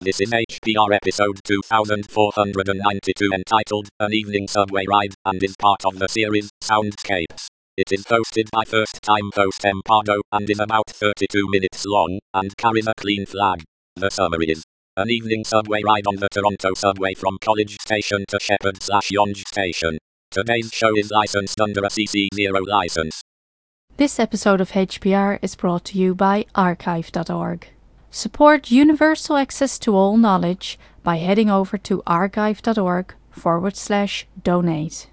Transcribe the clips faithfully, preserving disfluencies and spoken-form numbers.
This is H P R episode two thousand four hundred ninety-two entitled An Evening Subway Ride and is part of the series Soundscapes. It is hosted by first-time host Empado and is about thirty-two minutes long and carries a clean flag. The summary is an evening subway ride on the Toronto subway from College Station to Sheppard slash Yonge Station. Today's show is licensed under a C C zero license. This episode of H P R is brought to you by archive dot org. Support universal access to all knowledge by heading over to archive dot org forward slash donate.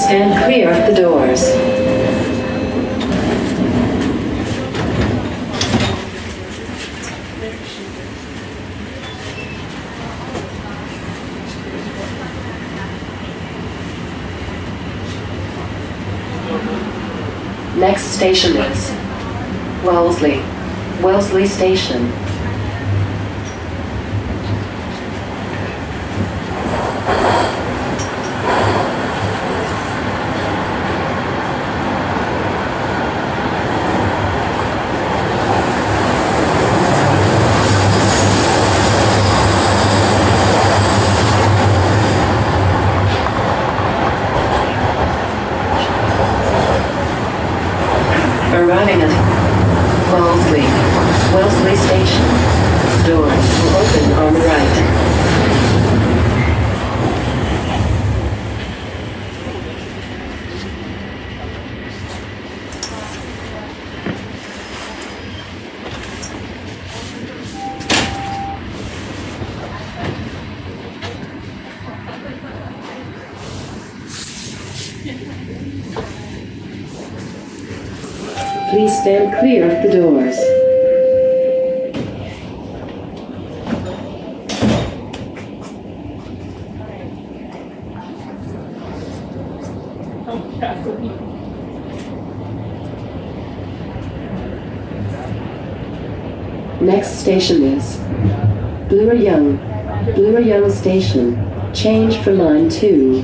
stand clear of the doors. Next station is Wellesley. Wellesley Station. Arriving at Wellesley. Wellesley Station. Doors will open on the right. Please stand clear of the doors. Next station is Bloor Young. Bloor Young Station. Change for line two.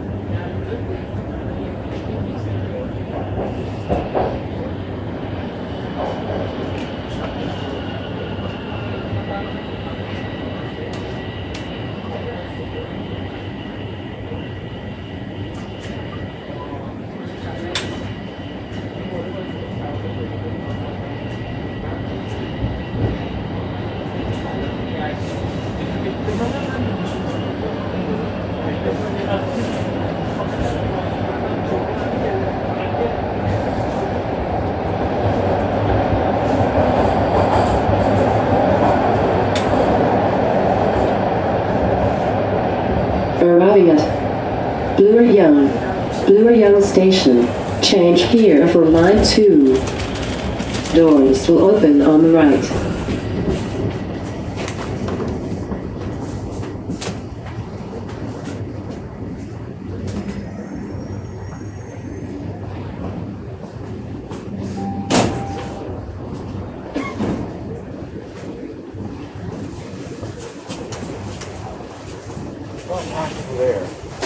Arriving at Bloor Young. Bloor Young Station. Change here for line two. Doors will open on the right. There.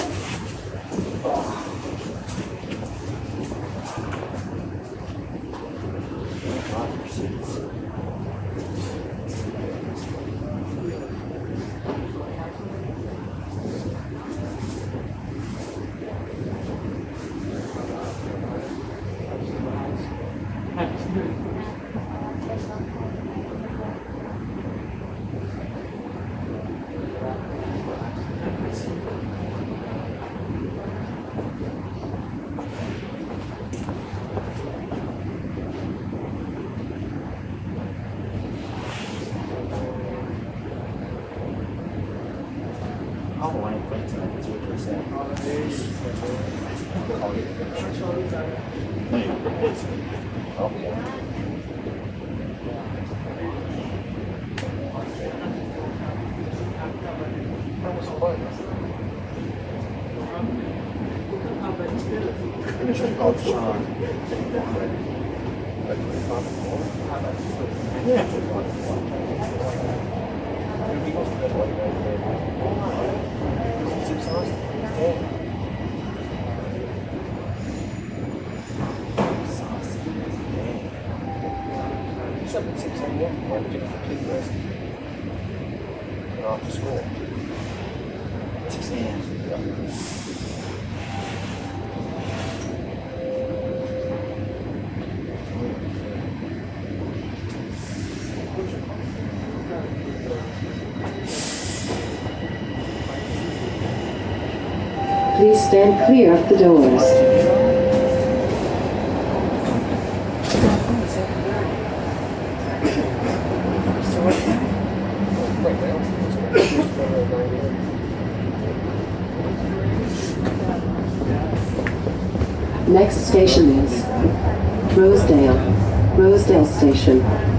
After school. six a m Please stand clear of the doors. Next station is Rosedale. Rosedale Station.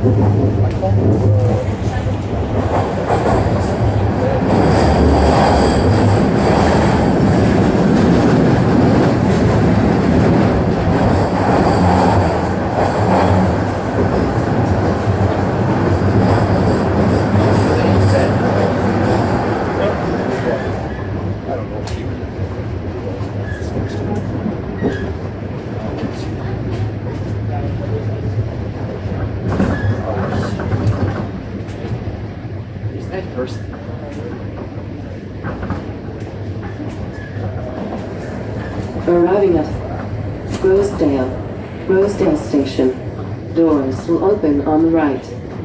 Arriving at Rosedale, Rosedale Station. Doors will open on the right.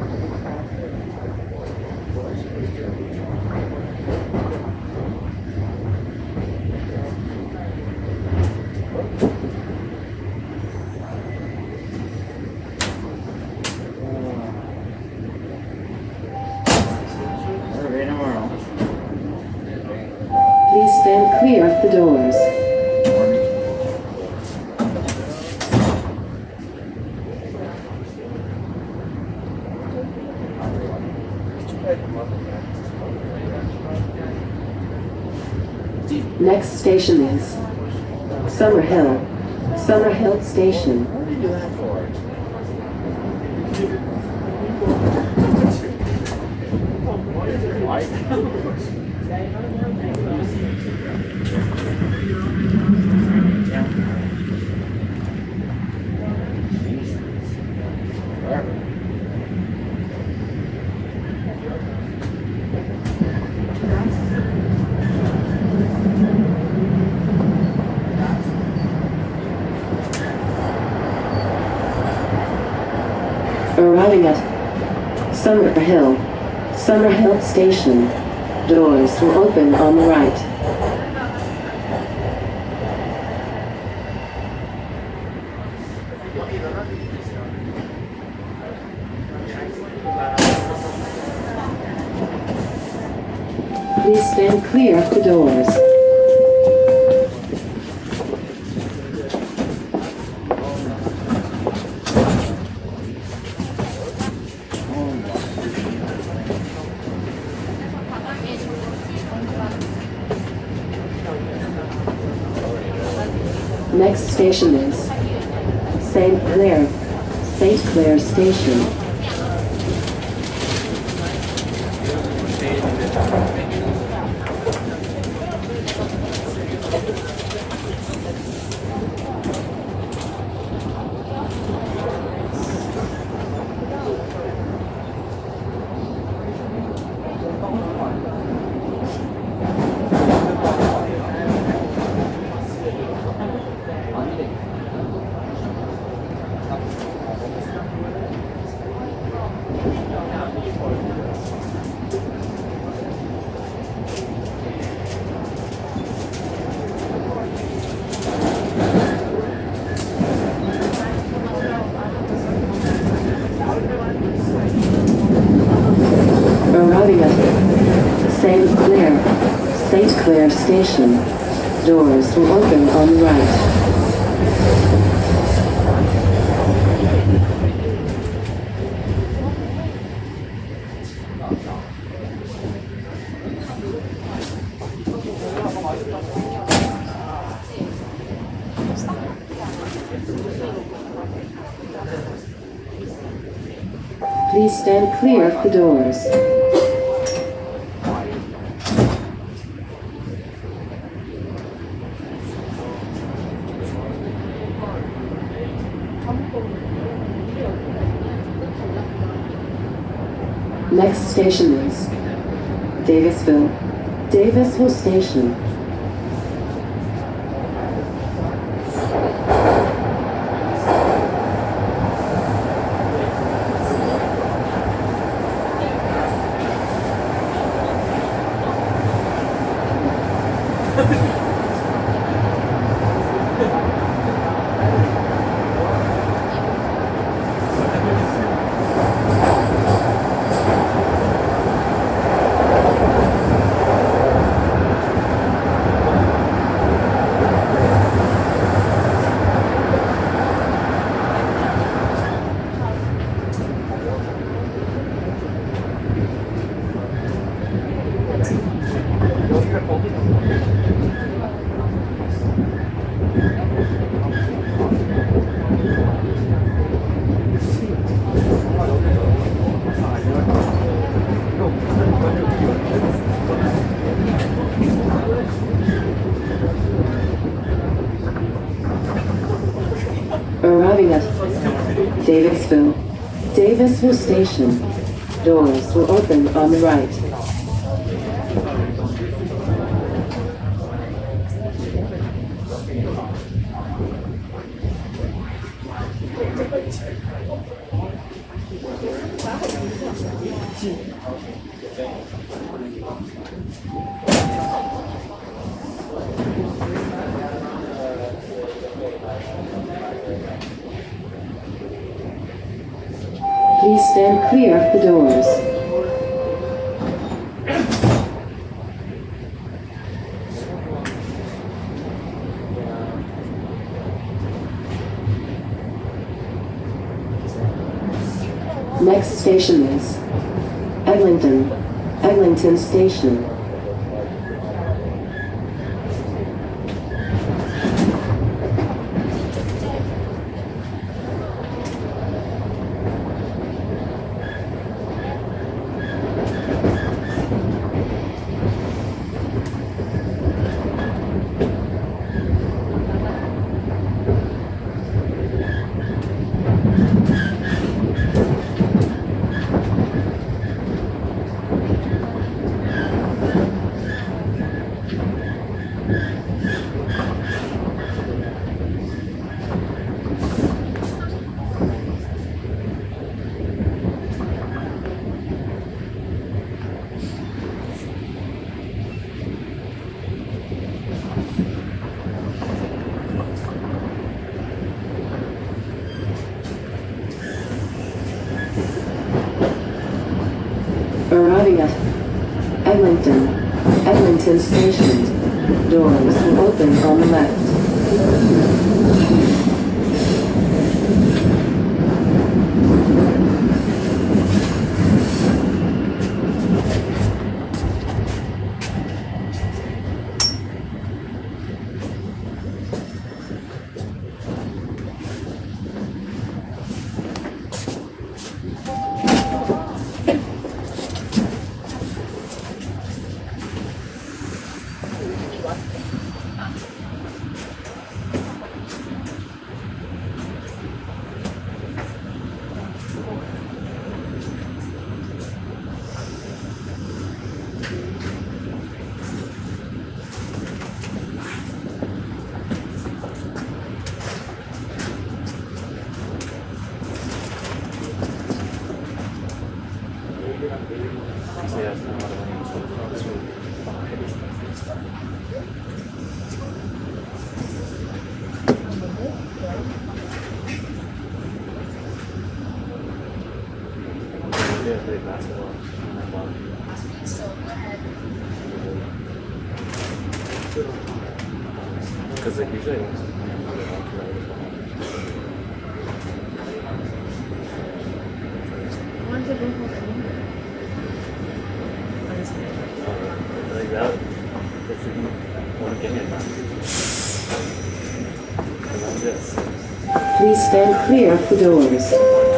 Please stand clear of the doors. Next station is Summerhill, Summerhill Station. What did you do that for? Arriving at Summerhill, Summerhill Station. Doors will open on the right. Please stand clear of the doors. Next station is Saint Clair, Saint Clair Station. Arriving at Saint Clair, Saint Clair Station. Doors will open on the right. Please stand clear of the doors. Next station is Davisville, Davisville Station. Arriving at Davisville. Davisville Station. Doors will open on the right. Please stand clear of the doors. Next station is Eglinton. Eglinton Station. Arriving at Eglinton. Eglinton Station. Doors will open on the left. Because like usually like that, if you want to get hit, like this. Please stand clear of the doors.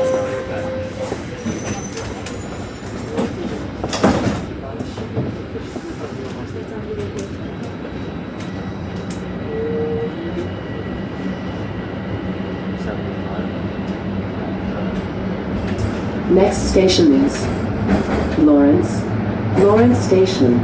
Next station is Lawrence. Lawrence Station.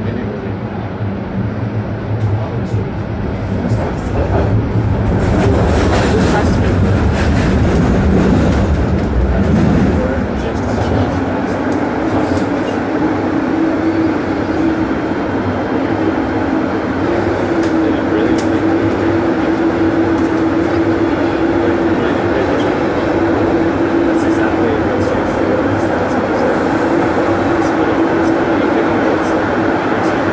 That's exactly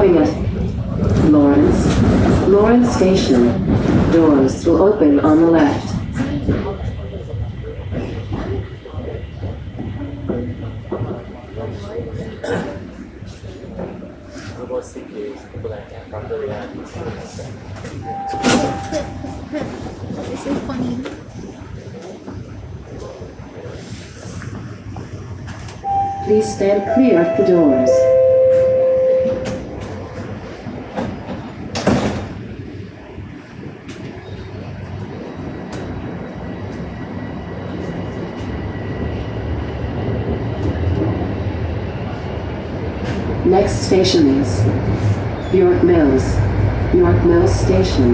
Arriving at Lawrence. Lawrence Station. Doors will open on the left. Robot C P U kebetulan Bavaria. This is funny. Please stand clear of the doors. Next station is York Mills. York Mills Station.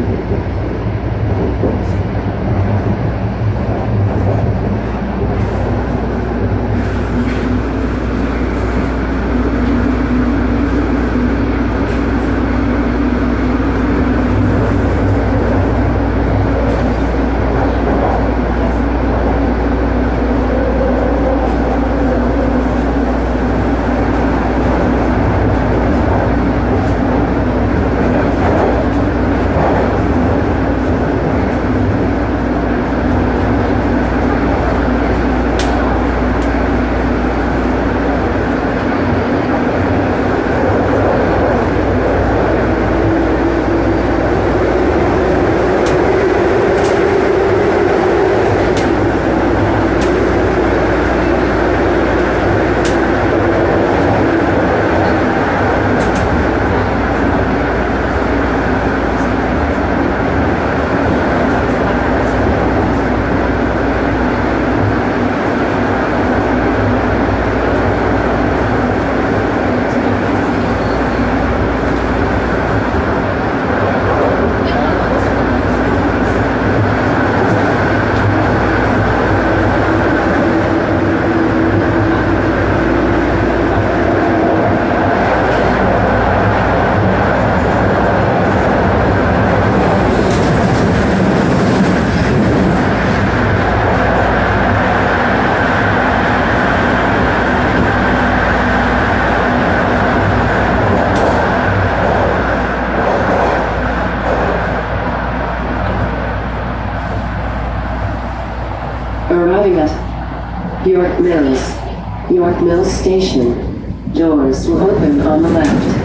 Arriving at York Mills. York Mills Station. Doors will open on the left.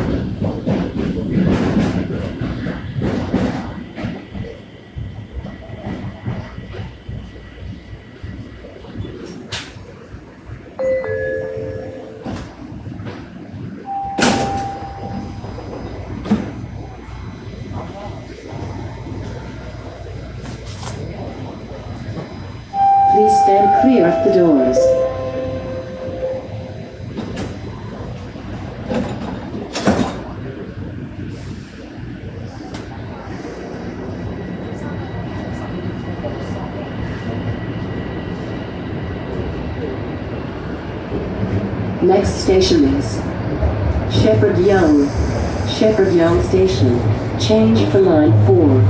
Please stand clear of the doors. Next station is Shepherd Young. Shepherd Young Station. Change for line four.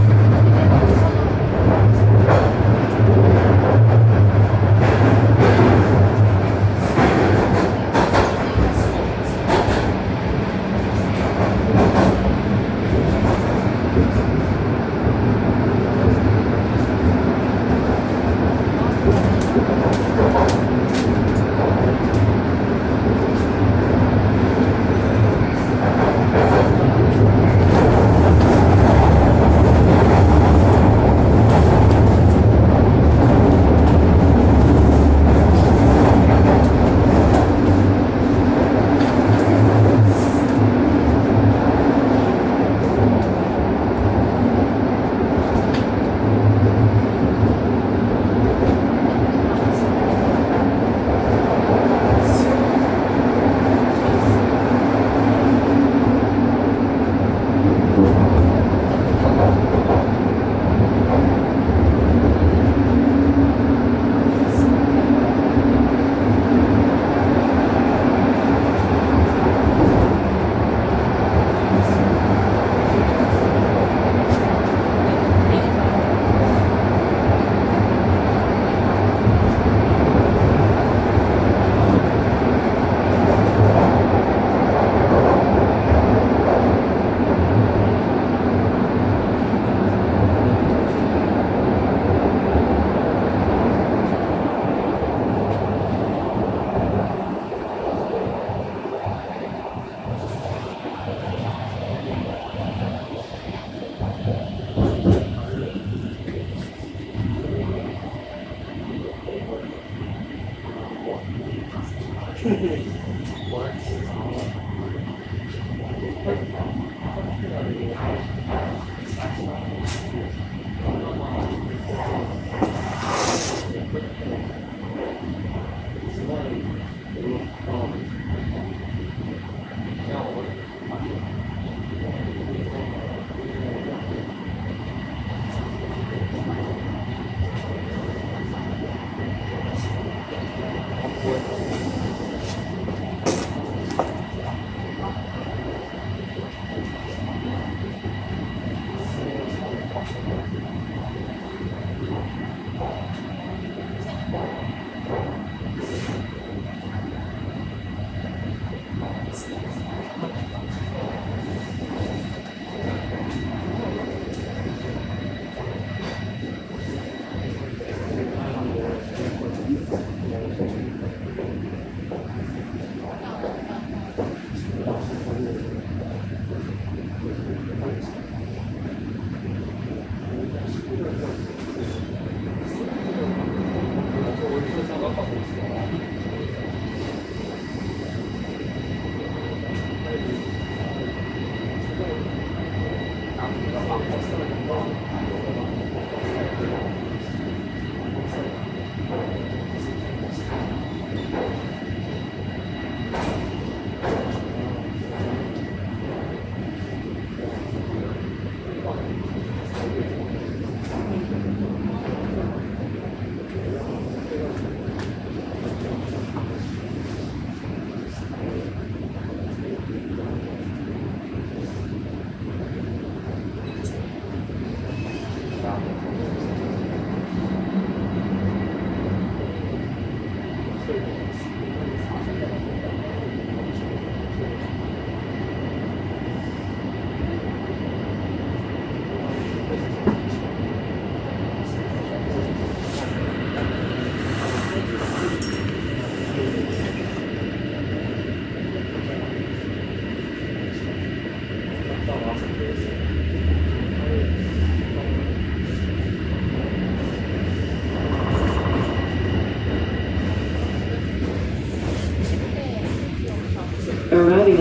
Arriving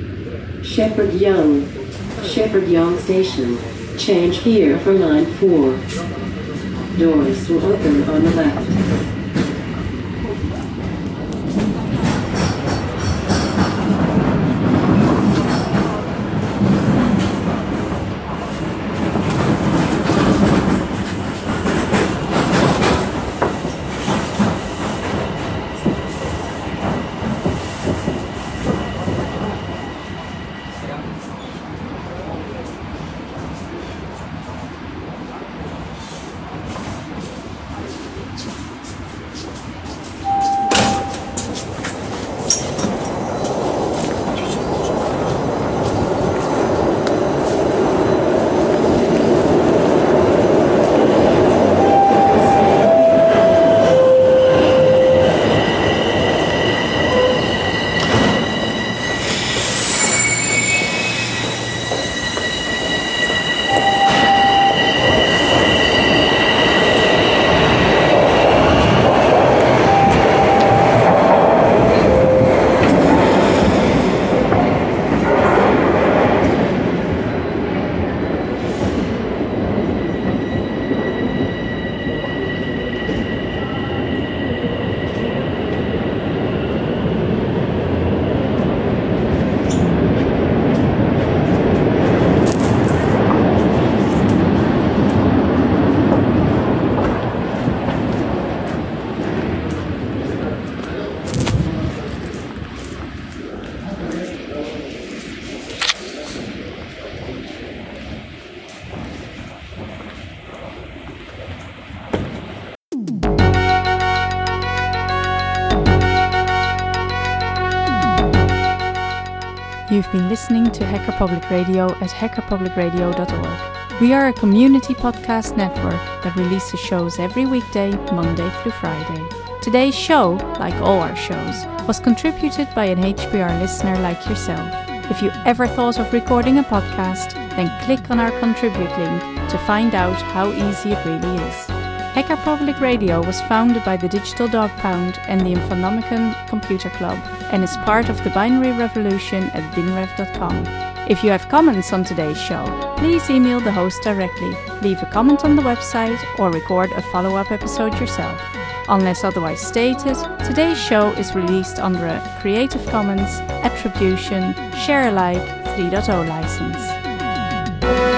at Shepherd Young, Shepherd Young Station. Change here for line four. Doors will open on the left. You've been listening to Hacker Public Radio at hacker public radio dot org. We are a community podcast network that releases shows every weekday, Monday through Friday. Today's show, like all our shows, was contributed by an H P R listener like yourself. If you ever thought of recording a podcast, then click on our contribute link to find out how easy it really is. Hacker Public Radio was founded by the Digital Dog Pound and the Infonomicon Computer Club and is part of the binary revolution at binrev dot com. If you have comments on today's show, please email the host directly, leave a comment on the website, or record a follow-up episode yourself. Unless otherwise stated, today's show is released under a Creative Commons Attribution Share Alike three point oh license.